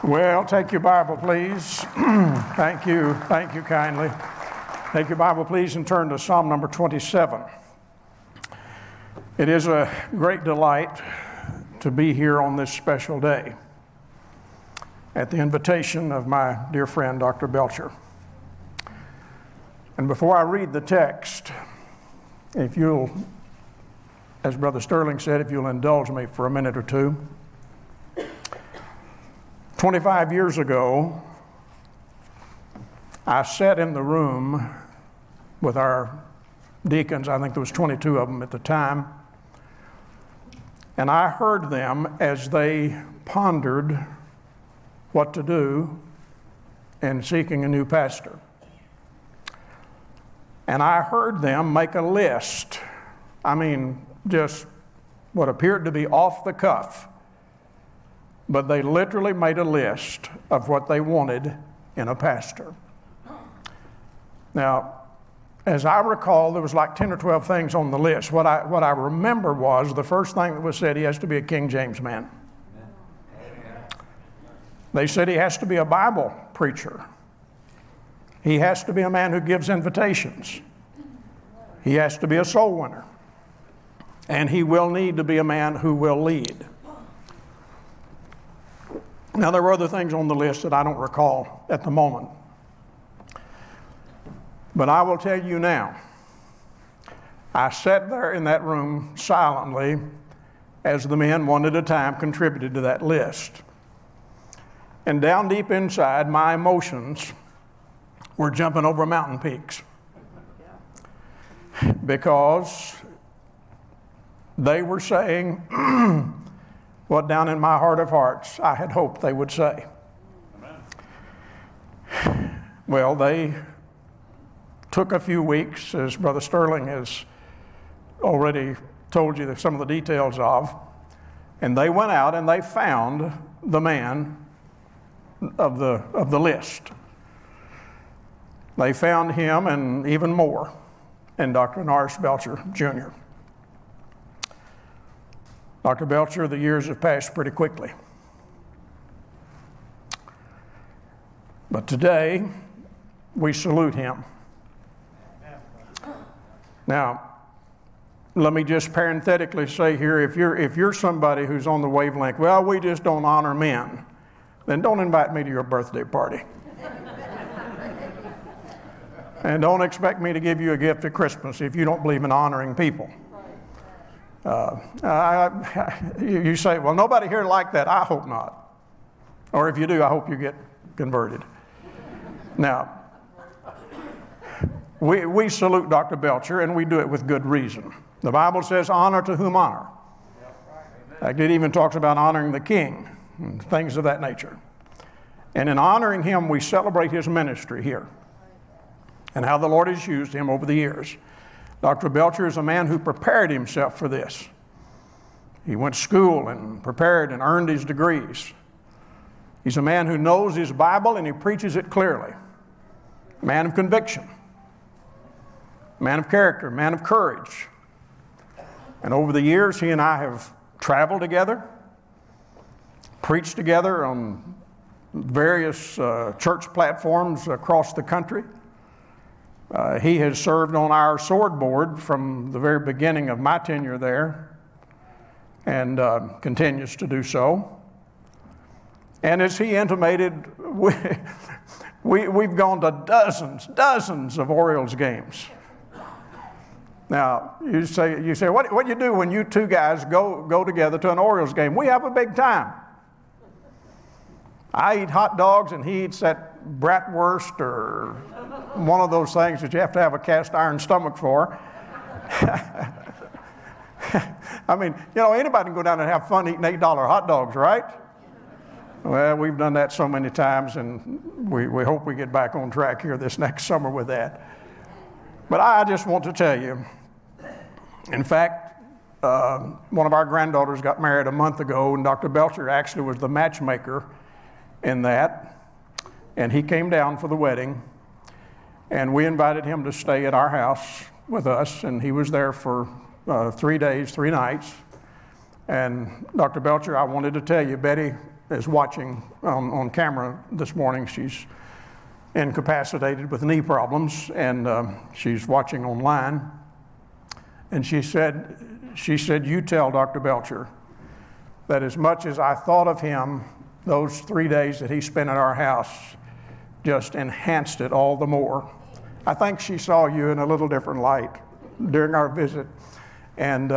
Well, take your Bible, please. Thank you kindly. Take your Bible, please, and turn to Psalm number 27. It is a great delight to be here on this special day at the invitation of my dear friend, Dr. Belcher. And before I read the text, if you'll, as Brother Sterling said, if you'll indulge me for a minute or two. 25 years ago, I sat in the room with our deacons. I think there was 22 of them at the time. And I heard them as they pondered what to do in seeking a new pastor. And I heard them make a list. I mean, just what appeared to be off the cuff. But they literally made a list of what they wanted in a pastor. Now, as I recall, there was like 10 or 12 things on the list. What I remember was the first thing that was said, he has to be a King James man. They said he has to be a Bible preacher. He has to be a man who gives invitations. He has to be a soul winner. And he will need to be a man who will lead. Now, there were other things on the list that I don't recall at the moment. But I will tell you now, I sat there in that room silently as the men, one at a time, contributed to that list. And down deep inside, my emotions were jumping over mountain peaks. Because they were saying what down in my heart of hearts I had hoped they would say. Amen. Well, they took a few weeks, as Brother Sterling has already told you some of the details of, and they went out and they found the man of the list. They found him and even more in Dr. Norris Belcher, Jr. Dr. Belcher, the years have passed pretty quickly. But today, we salute him. Now, let me just parenthetically say here, if you're somebody who's on the wavelength, well, we just don't honor men, then don't invite me to your birthday party. And don't expect me to give you a gift at Christmas if you don't believe in honoring people. You say, well, nobody here like that. I hope not. Or if you do, I hope you get converted. Now, we salute Dr. Belcher, and we do it with good reason. The Bible says, honor to whom honor. It even talks about honoring the king and things of that nature. And in honoring him, we celebrate his ministry here and how the Lord has used him over the years. Dr. Belcher is a man who prepared himself for this. He went to school and prepared and earned his degrees. He's a man who knows his Bible and he preaches it clearly. Man of conviction, man of character, man of courage. And over the years, he and I have traveled together, preached together on various church platforms across the country. He has served on our sword board from the very beginning of my tenure there and continues to do so. And as he intimated, we've gone to dozens of Orioles games. Now, you say, what do you do when you two guys go together to an Orioles game? We have a big time. I eat hot dogs and he eats that bratwurst or one of those things that you have to have a cast iron stomach for. I mean, anybody can go down and have fun eating $8 hot dogs, right? Well, we've done that so many times, and we hope we get back on track here this next summer with that. But I just want to tell you, in fact, one of our granddaughters got married a month ago, and Dr. Belcher actually was the matchmaker in that, and he came down for the wedding, and we invited him to stay at our house with us, and he was there for 3 days, 3 nights. And Dr. Belcher, I wanted to tell you, Betty is watching on camera this morning. She's incapacitated with knee problems, and she's watching online. And she said, you tell Dr. Belcher that as much as I thought of him, those 3 days that he spent at our house just enhanced it all the more. I think she saw you in a little different light during our visit. And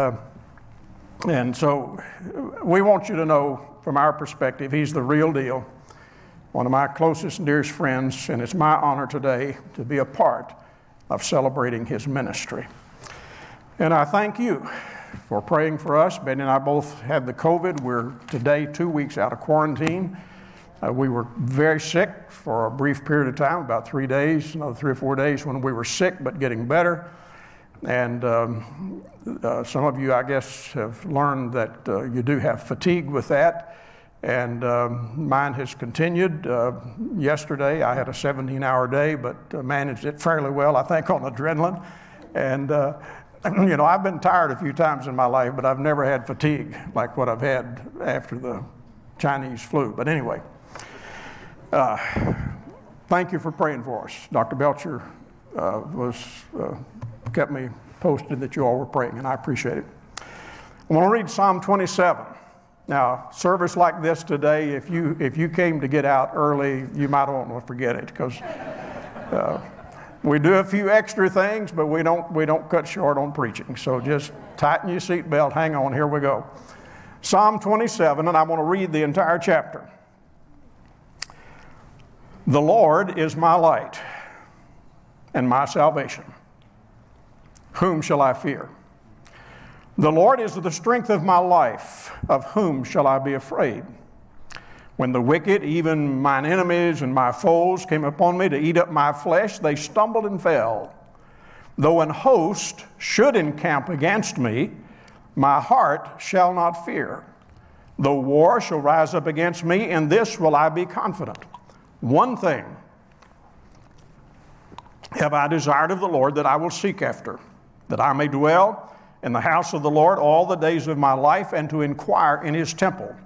so we want you to know, from our perspective, he's the real deal, one of my closest and dearest friends, and it's my honor today to be a part of celebrating his ministry. And I thank you for praying for us. Betty and I both had the COVID. We're today 2 weeks out of quarantine. We were very sick for a brief period of time, about 3 days, another 3 or 4 days when we were sick, but getting better. And some of you, I guess, have learned that you do have fatigue with that. And mine has continued. Yesterday, I had a 17-hour day, but managed it fairly well, I think, on adrenaline. And, I've been tired a few times in my life, but I've never had fatigue like what I've had after the Chinese flu. But anyway, thank you for praying for us. Dr. Belcher kept me posted that you all were praying, and I appreciate it. I want to read Psalm 27. Now, service like this today, if you came to get out early, you might want to forget it, because we do a few extra things, but we don't cut short on preaching. So just tighten your seatbelt, hang on, here we go. Psalm 27, and I want to read the entire chapter. The Lord is my light and my salvation. Whom shall I fear? The Lord is the strength of my life. Of whom shall I be afraid? When the wicked, even mine enemies and my foes, came upon me to eat up my flesh, they stumbled and fell. Though an host should encamp against me, my heart shall not fear. Though war shall rise up against me, in this will I be confident. One thing have I desired of the Lord, that I will seek after, that I may dwell in the house of the Lord all the days of my life, and to inquire in his temple.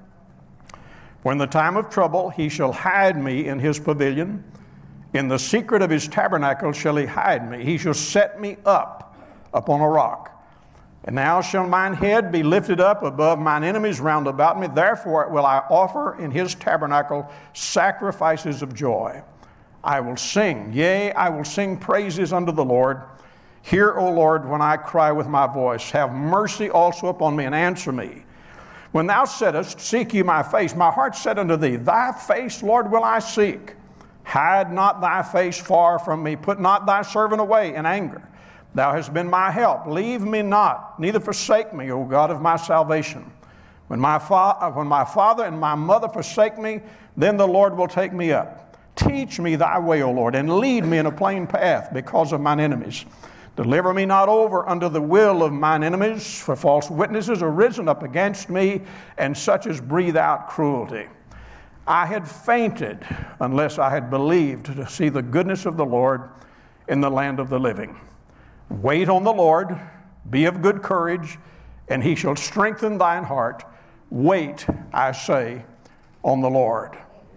For in the time of trouble he shall hide me in his pavilion. In the secret of his tabernacle shall he hide me. He shall set me up upon a rock. And now shall mine head be lifted up above mine enemies round about me. Therefore will I offer in his tabernacle sacrifices of joy. I will sing, yea, I will sing praises unto the Lord. Hear, O Lord, when I cry with my voice. Have mercy also upon me, and answer me. When thou saidst, seek ye my face, my heart said unto thee, thy face, Lord, will I seek. Hide not thy face far from me. Put not thy servant away in anger. Thou hast been my help. Leave me not, neither forsake me, O God of my salvation. When my father and my mother forsake me, then the Lord will take me up. Teach me thy way, O Lord, and lead me in a plain path because of mine enemies. Deliver me not over unto the will of mine enemies, for false witnesses are risen up against me, and such as breathe out cruelty. I had fainted unless I had believed to see the goodness of the Lord in the land of the living. Wait on the Lord, be of good courage, and he shall strengthen thine heart. Wait, I say, on the Lord.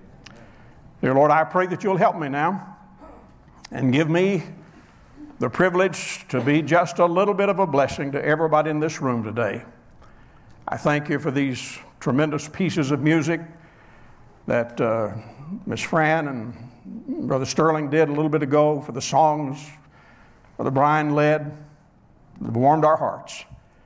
Dear Lord, I pray that you'll help me now and give me the privilege to be just a little bit of a blessing to everybody in this room today. I thank you for these tremendous pieces of music that Miss Fran and Brother Sterling did a little bit ago, for the songs Brother Brian led that warmed our hearts.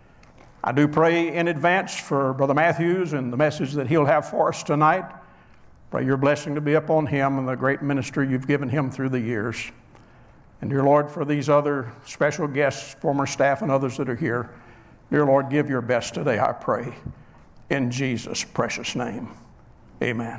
I do pray in advance for Brother Matthews and the message that he'll have for us tonight. Pray your blessing to be upon him and the great ministry you've given him through the years. And dear Lord, for these other special guests, former staff and others that are here, dear Lord, give your best today, I pray, in Jesus' precious name. Amen.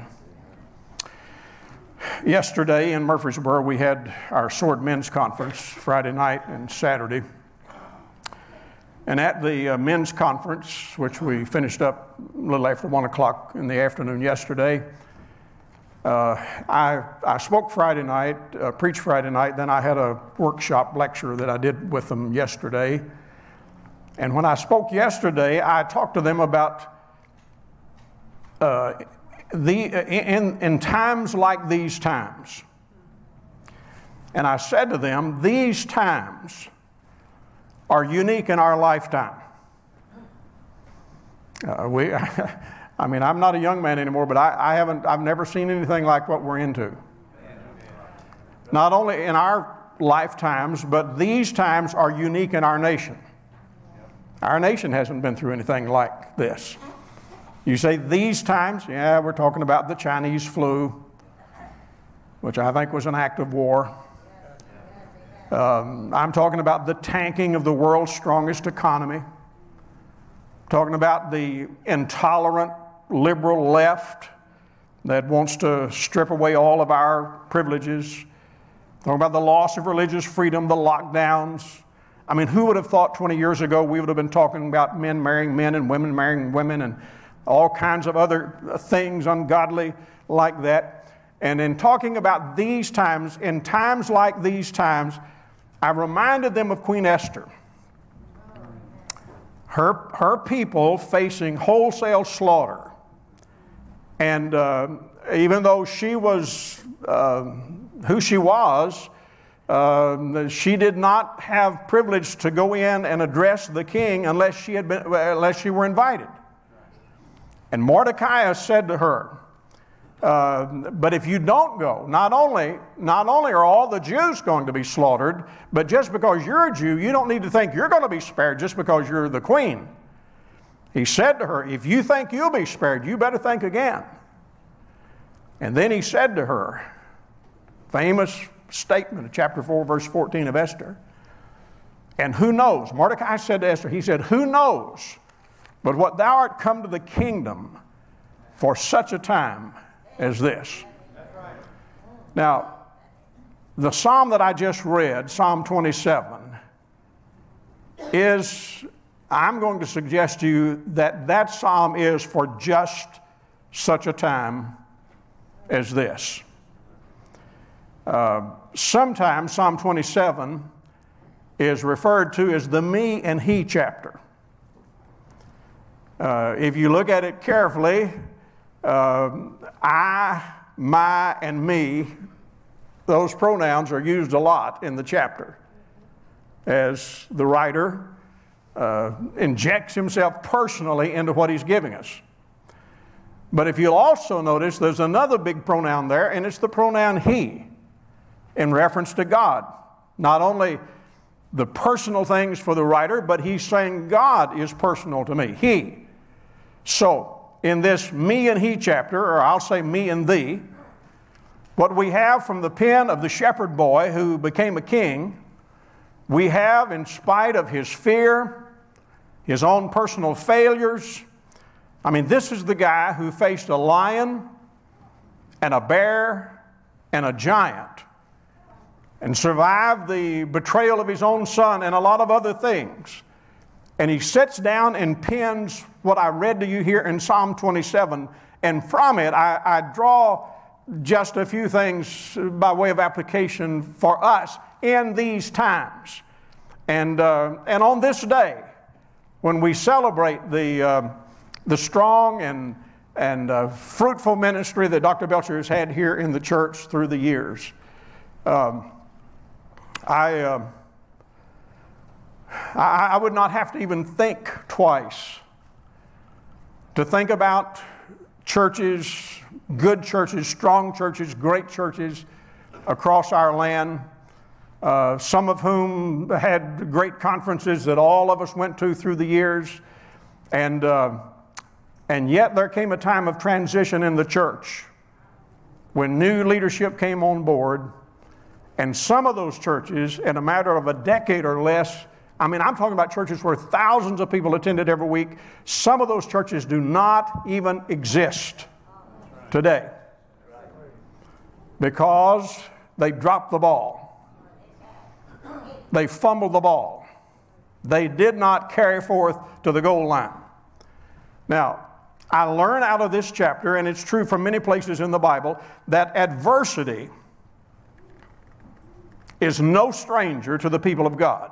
Yesterday in Murfreesboro, we had our Sword Men's Conference Friday night and Saturday. And at the men's conference, which we finished up a little after 1 o'clock in the afternoon yesterday, I spoke Friday night, preached Friday night, then I had a workshop lecture that I did with them yesterday. And when I spoke yesterday, I talked to them about in times like these times, and I said to them, these times are unique in our lifetime. I mean, I'm not a young man anymore, but I've never seen anything like what we're into. Not only in our lifetimes, but these times are unique in our nation. Our nation hasn't been through anything like this. You say these times, yeah, we're talking about the Chinese flu, which I think was an act of war. I'm talking about the tanking of the world's strongest economy. Talking about the intolerant liberal left that wants to strip away all of our privileges. Talking about the loss of religious freedom, the lockdowns. I mean, who would have thought 20 years ago we would have been talking about men marrying men and women marrying women and all kinds of other things ungodly like that. And in talking about these times, in times like these times, I reminded them of Queen Esther. Her people facing wholesale slaughter. And even though she was who she was, she did not have privilege to go in and address the king unless she were invited. And Mordecai said to her, but if you don't go, not only are all the Jews going to be slaughtered, but just because you're a Jew, you don't need to think you're going to be spared just because you're the queen. He said to her, if you think you'll be spared, you better think again. And then he said to her, famous statement of chapter 4, verse 14 of Esther, and who knows, Mordecai said to Esther, he said, who knows, but what thou art come to the kingdom for such a time as this. Now, the psalm that I just read, Psalm 27, I'm going to suggest to you that psalm is for just such a time as this. Sometimes Psalm 27 is referred to as the me and he chapter. If you look at it carefully, I, my, and me, those pronouns are used a lot in the chapter as the writer injects himself personally into what he's giving us. But if you'll also notice, there's another big pronoun there, and it's the pronoun he, in reference to God. Not only the personal things for the writer, but he's saying God is personal to me, he. So, in this me and he chapter, or I'll say me and thee, what we have from the pen of the shepherd boy who became a king, we have, in spite of his fear, his own personal failures. I mean, this is the guy who faced a lion and a bear and a giant and survived the betrayal of his own son and a lot of other things. And he sits down and pens what I read to you here in Psalm 27, and from it I draw just a few things by way of application for us in these times. And on this day, when we celebrate the strong and fruitful ministry that Dr. Belcher has had here in the church through the years, I would not have to even think twice to think about churches, good churches, strong churches, great churches across our land, some of whom had great conferences that all of us went to through the years. And yet there came a time of transition in the church when new leadership came on board, and some of those churches, in a matter of a decade or less, I mean, I'm talking about churches where thousands of people attended every week. Some of those churches do not even exist today because they dropped the ball. They fumbled the ball. They did not carry forth to the goal line. Now, I learn out of this chapter, and it's true from many places in the Bible, that adversity is no stranger to the people of God.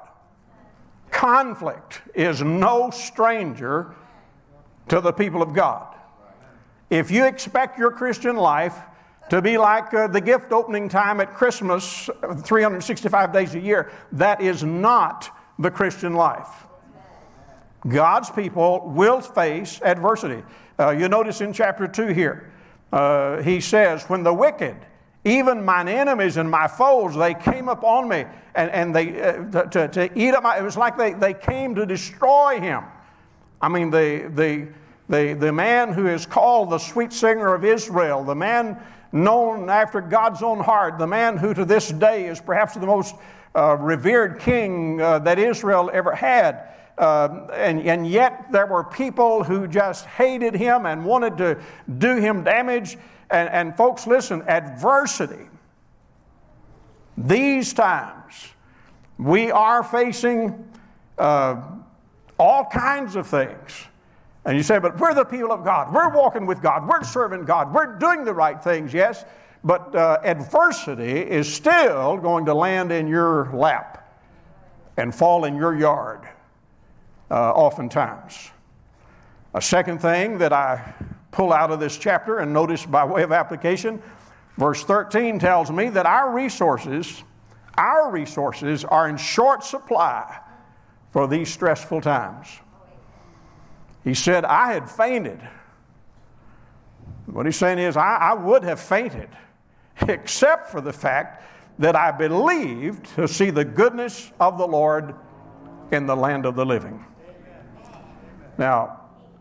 Conflict is no stranger to the people of God. If you expect your Christian life to be like the gift opening time at Christmas, 365 days a year, that is not the Christian life. God's people will face adversity. You notice in chapter 2 here, he says, when the wicked, even mine enemies and my foes, they came upon me and they to eat up it was like they came to destroy him. I mean, the man who is called the sweet singer of Israel, the man known after God's own heart, the man who to this day is perhaps the most revered king that Israel ever had. And yet there were people who just hated him and wanted to do him damage. And folks, listen, adversity, these times, we are facing all kinds of things. And you say, but we're the people of God. We're walking with God. We're serving God. We're doing the right things, yes. But adversity is still going to land in your lap and fall in your yard oftentimes. A second thing that I pull out of this chapter and notice by way of application, verse 13 tells me that our resources are in short supply for these stressful times. He said, I had fainted. What he's saying is, I would have fainted, except for the fact that I believed to see the goodness of the Lord in the land of the living. Now,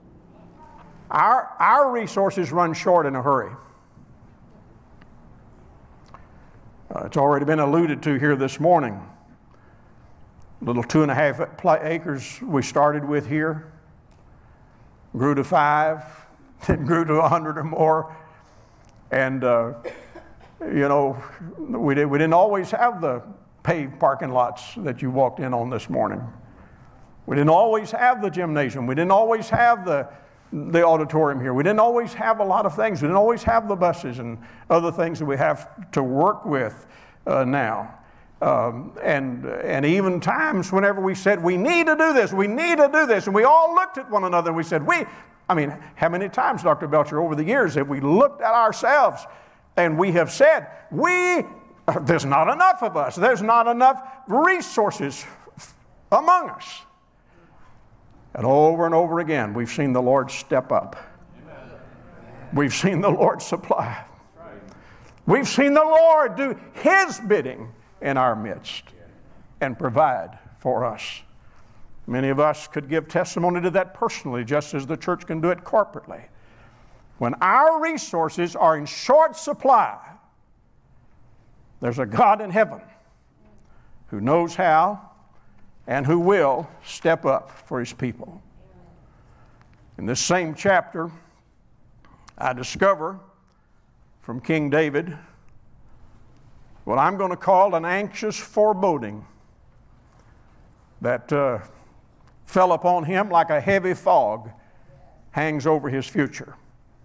our resources run short in a hurry. It's already been alluded to here this morning. Little 2.5 acres we started with here, grew to 5, then grew to 100 or more. And, we didn't always have the paved parking lots that you walked in on this morning. We didn't always have the gymnasium. We didn't always have the auditorium here. We didn't always have a lot of things. We didn't always have the buses and other things that we have to work with now. And even times whenever we said, we need to do this, and we all looked at one another and we said, how many times, Dr. Belcher, over the years have we looked at ourselves and we have said, there's not enough of us. There's not enough resources among us. And over again, we've seen the Lord step up. We've seen the Lord supply. We've seen the Lord do His bidding in our midst and provide for us. Many of us could give testimony to that personally, just as the church can do it corporately. When our resources are in short supply, there's a God in heaven who knows how and who will step up for His people. In this same chapter, I discover from King David what I'm going to call an anxious foreboding that fell upon him like a heavy fog hangs over his future.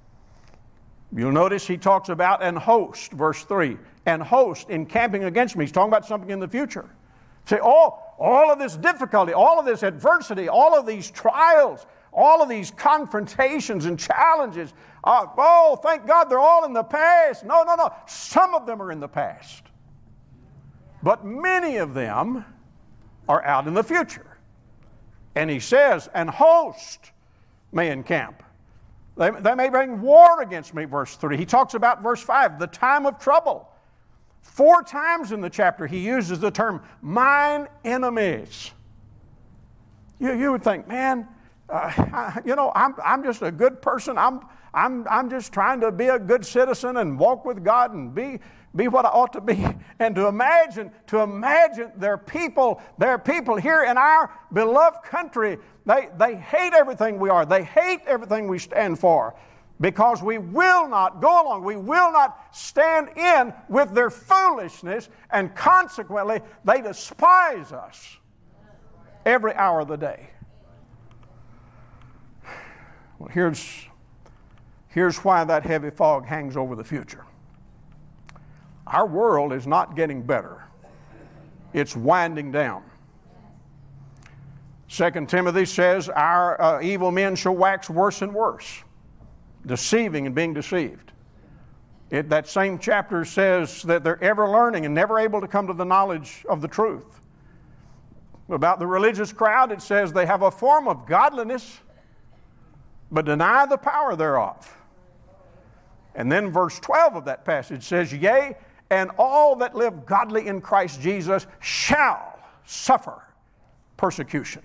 You'll notice he talks about an host, verse 3, an host encamping against me. He's talking about something in the future. Say, all of this difficulty, all of this adversity, all of these trials, all of these confrontations and challenges, thank God they're all in the past. No. Some of them are in the past. But many of them are out in the future. And he says, an host may encamp. They may bring war against me, verse 3. He talks about verse 5, the time of trouble. 4 times in the chapter he uses the term, mine enemies. You would think, man, I'm just a good person. I'm just trying to be a good citizen and walk with God and be what I ought to be. And to imagine there are people here in our beloved country, they hate everything we are. They hate everything we stand for. Because we will not go along. We will not stand in with their foolishness, and consequently, they despise us every hour of the day. Well, here's why that heavy fog hangs over the future. Our world is not getting better. It's winding down. 2 Timothy says our evil men shall wax worse and worse. deceiving and being deceived. That same chapter says that they're ever learning and never able to come to the knowledge of the truth. About the religious crowd, it says they have a form of godliness, but deny the power thereof. And then verse 12 of that passage says, yea, and all that live godly in Christ Jesus shall suffer persecution.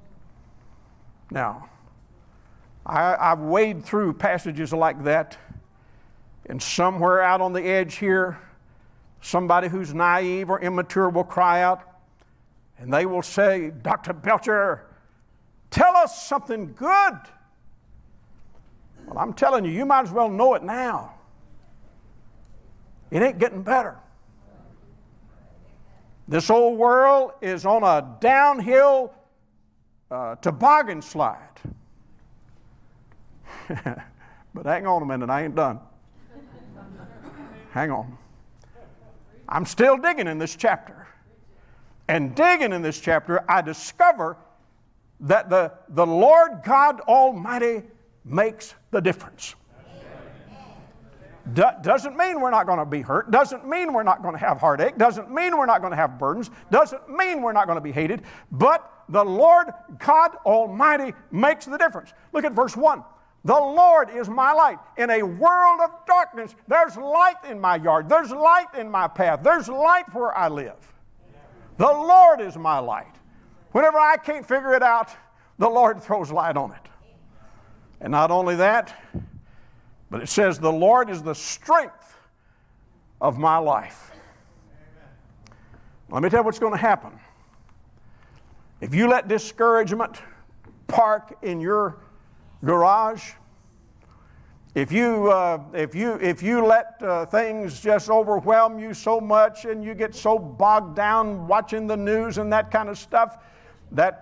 Now, I've waded through passages like that, and somewhere out on the edge here, somebody who's naive or immature will cry out, and they will say, Dr. Belcher, tell us something good. Well, I'm telling you, you might as well know it now. It ain't getting better. This old world is on a downhill toboggan slide. But hang on a minute, I ain't done. Hang on. I'm still digging in this chapter. And digging in this chapter, I discover that the Lord God Almighty makes the difference. Doesn't mean we're not going to be hurt. Doesn't mean we're not going to have heartache. Doesn't mean we're not going to have burdens. Doesn't mean we're not going to be hated. But the Lord God Almighty makes the difference. Look at verse 1. The Lord is my light. In a world of darkness, there's light in my yard. There's light in my path. There's light where I live. The Lord is my light. Whenever I can't figure it out, the Lord throws light on it. And not only that, but it says the Lord is the strength of my life. Let me tell you what's going to happen. If you let discouragement park in your garage, if you let things just overwhelm you so much and you get so bogged down watching the news and that kind of stuff that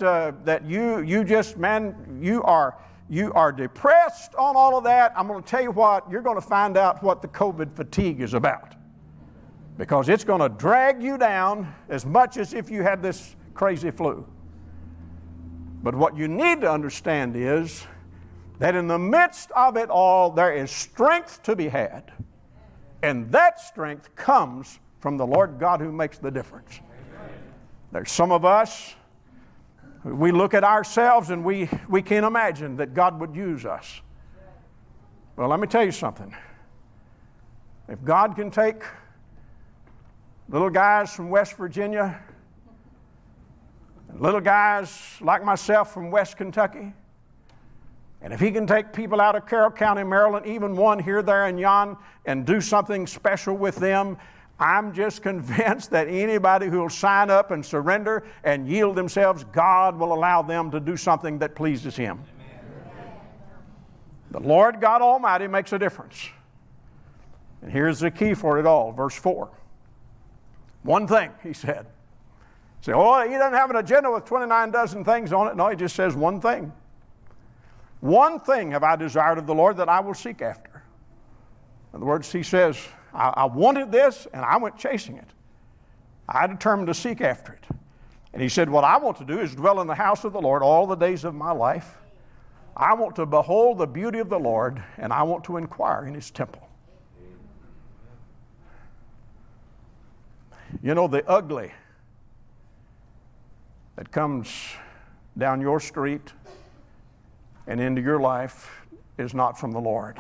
you are depressed on all of that, I'm going to tell you what, you're going to find out what the COVID fatigue is about. Because it's going to drag you down as much as if you had this crazy flu. But what you need to understand is that in the midst of it all, there is strength to be had. And that strength comes from the Lord God who makes the difference. There's some of us, we look at ourselves and we can't imagine that God would use us. Well, let me tell you something. If God can take little guys from West Virginia, and little guys like myself from West Kentucky, and if He can take people out of Carroll County, Maryland, even one here, there, and yon, and do something special with them, I'm just convinced that anybody who will sign up and surrender and yield themselves, God will allow them to do something that pleases Him. Amen. The Lord God Almighty makes a difference. And here's the key for it all, verse 4. One thing, He said. Say, oh, He doesn't have an agenda with 29 dozen things on it. No, He just says one thing. One thing have I desired of the Lord that I will seek after. In other words, He says, I wanted this and I went chasing it. I determined to seek after it. And He said, what I want to do is dwell in the house of the Lord all the days of my life. I want to behold the beauty of the Lord, and I want to inquire in His temple. You know, the ugly that comes down your street and into your life is not from the Lord.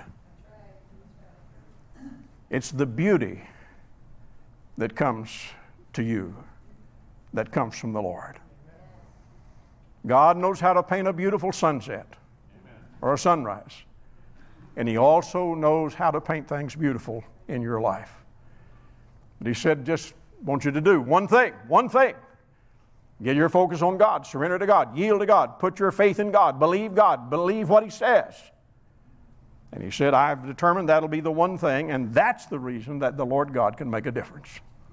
It's the beauty that comes to you that comes from the Lord. God knows how to paint a beautiful sunset or a sunrise. And He also knows how to paint things beautiful in your life. But He said, just want you to do one thing. Get your focus on God, surrender to God, yield to God, put your faith in God, believe what He says. And He said, I've determined that'll be the one thing, and that's the reason that the Lord God can make a difference.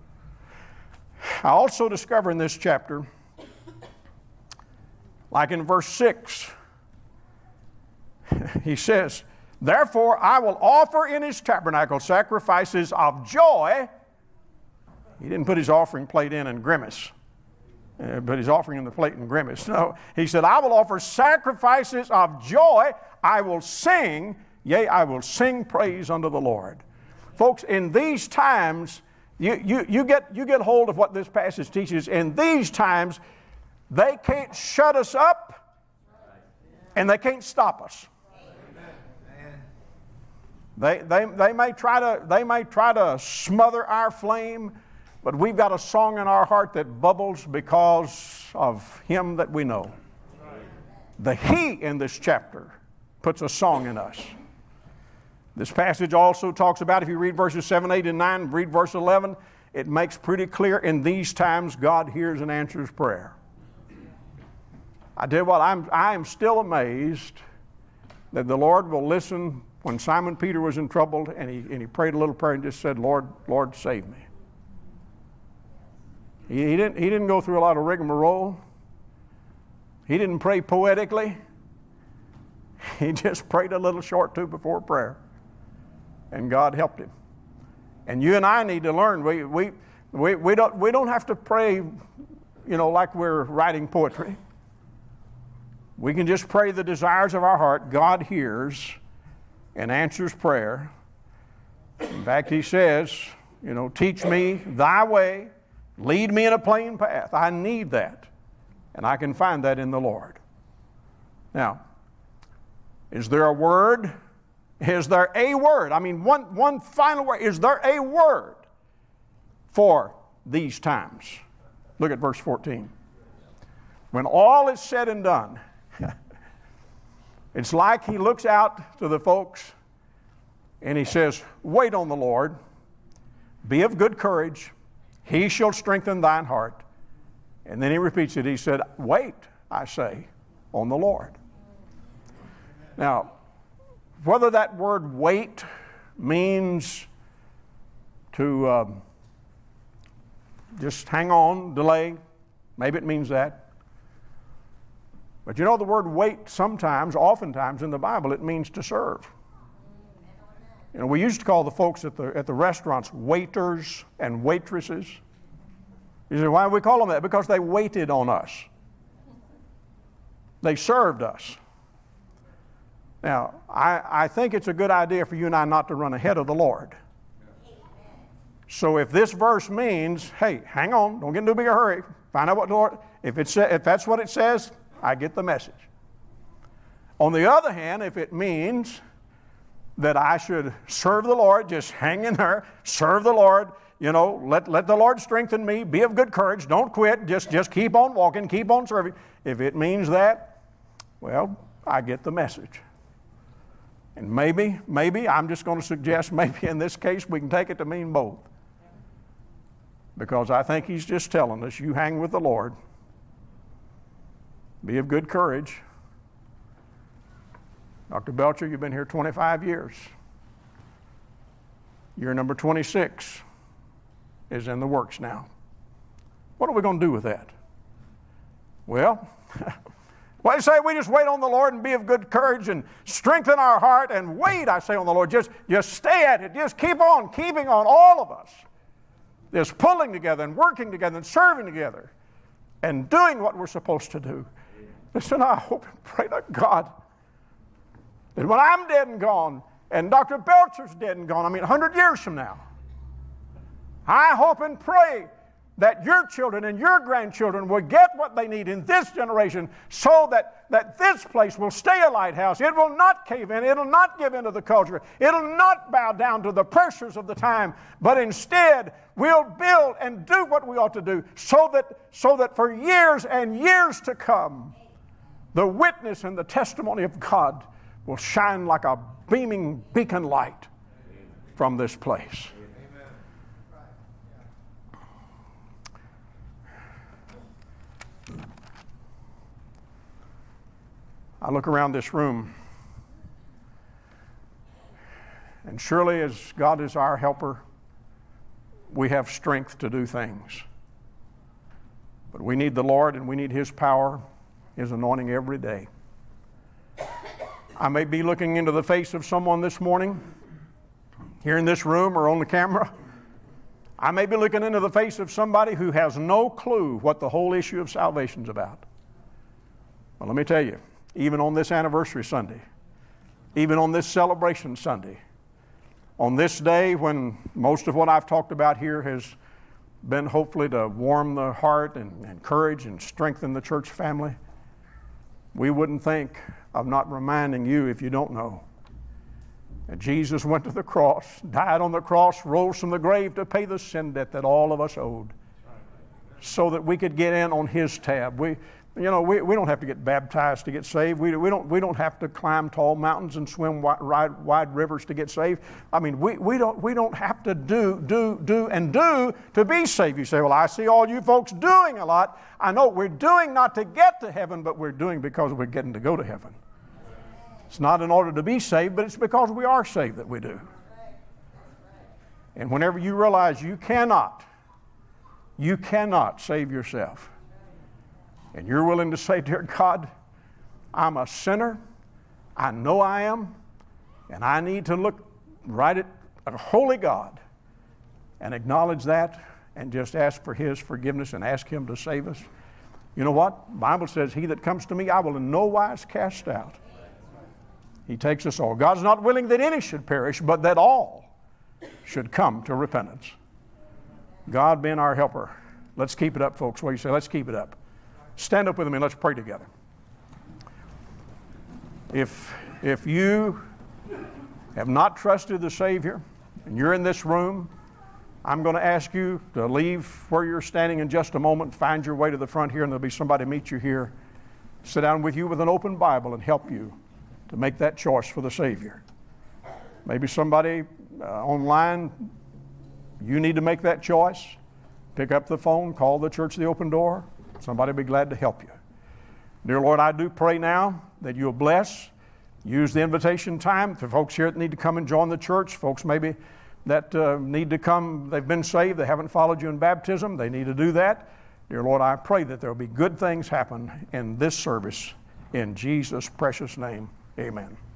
I also discover in this chapter, like in verse 6, He says, therefore I will offer in His tabernacle sacrifices of joy. He didn't put His offering plate in and grimace. But His offering in the plate and grimace. No, He said, I will offer sacrifices of joy. I will sing, Yea, I will sing praise unto the Lord. Folks, in these times, you get hold of what this passage teaches. In these times, they can't shut us up and they can't stop us. They may try to smother our flame, but we've got a song in our heart that bubbles because of Him that we know. The He in this chapter puts a song in us. This passage also talks about, if you read verses 7, 8, and 9, read verse 11, it makes pretty clear in these times God hears and answers prayer. I tell you what, I am still amazed that the Lord will listen when Simon Peter was in trouble and he prayed a little prayer and just said, Lord, save me. He didn't go through a lot of rigmarole. He didn't pray poetically. He just prayed a little short too before prayer. And God helped him. And you and I need to learn. We don't have to pray, like we're writing poetry. We can just pray the desires of our heart. God hears and answers prayer. In fact, He says, teach me thy way, lead me in a plain path. I need that. And I can find that in the Lord. Now, is there a word? Is there a word? I mean, one final word. Is there a word for these times? Look at verse 14. When all is said and done, it's like He looks out to the folks and He says, wait on the Lord, be of good courage, He shall strengthen thine heart. And then He repeats it. He said, wait, I say, on the Lord. Now, whether that word wait means to just hang on, delay, maybe it means that. But the word wait oftentimes in the Bible, it means to serve. We used to call the folks at the restaurants waiters and waitresses. You say, why do we call them that? Because they waited on us. They served us. Now, I think it's a good idea for you and I not to run ahead of the Lord. So if this verse means, hey, hang on, don't get in too big a hurry, find out what the Lord, if that's what it says, I get the message. On the other hand, if it means that I should serve the Lord, just hang in there, serve the Lord, let the Lord strengthen me, be of good courage, don't quit, just keep on walking, keep on serving. If it means that, well, I get the message. And maybe, I'm just going to suggest, maybe in this case we can take it to mean both. Because I think He's just telling us, you hang with the Lord. Be of good courage. Dr. Belcher, you've been here 25 years. Year number 26 is in the works now. What are we going to do with that? Well, why do you say we just wait on the Lord and be of good courage and strengthen our heart and wait, I say, on the Lord. Just stay at it. Just keep on keeping on, all of us. Just pulling together and working together and serving together and doing what we're supposed to do. Listen, I hope and pray to God that when I'm dead and gone and Dr. Belcher's dead and gone, 100 years from now, I hope and pray that your children and your grandchildren will get what they need in this generation so that this place will stay a lighthouse. It will not cave in. It will not give in to the culture. It will not bow down to the pressures of the time, but instead we'll build and do what we ought to do so that for years and years to come, the witness and the testimony of God will shine like a beaming beacon light from this place. I look around this room, and surely as God is our helper, we have strength to do things. But we need the Lord, and we need His power, His anointing every day. I may be looking into the face of someone this morning, here in this room or on the camera. I may be looking into the face of somebody who has no clue what the whole issue of salvation is about. Well, let me tell you, even on this anniversary Sunday, even on this celebration Sunday, on this day when most of what I've talked about here has been hopefully to warm the heart and encourage and strengthen the church family, we wouldn't think of not reminding you, if you don't know, that Jesus went to the cross, died on the cross, rose from the grave to pay the sin debt that all of us owed, so that we could get in on His tab. We don't have to get baptized to get saved. We don't have to climb tall mountains and swim wide rivers to get saved. I mean, we don't have to do to be saved. You say, well, I see all you folks doing a lot. I know we're doing not to get to heaven, but we're doing because we're getting to go to heaven. It's not in order to be saved, but it's because we are saved that we do. And whenever you realize you cannot save yourself, and you're willing to say, dear God, I'm a sinner, I know I am, and I need to look right at a holy God and acknowledge that and just ask for His forgiveness and ask Him to save us. You know what? The Bible says, he that comes to me, I will in no wise cast out. He takes us all. God's not willing that any should perish, but that all should come to repentance. God being our helper. Let's keep it up, folks. What do you say? Let's keep it up. Stand up with me and let's pray together. If you have not trusted the Savior and you're in this room, I'm going to ask you to leave where you're standing in just a moment, find your way to the front here, and there'll be somebody meet you here, sit down with you with an open Bible and help you to make that choice for the Savior. Maybe somebody online, you need to make that choice. Pick up the phone, call the Church of the Open Door. Somebody will be glad to help you. Dear Lord, I do pray now that you'll bless. Use the invitation time for folks here that need to come and join the church. Folks maybe that need to come, they've been saved, they haven't followed you in baptism, they need to do that. Dear Lord, I pray that there will be good things happen in this service. In Jesus' precious name, amen.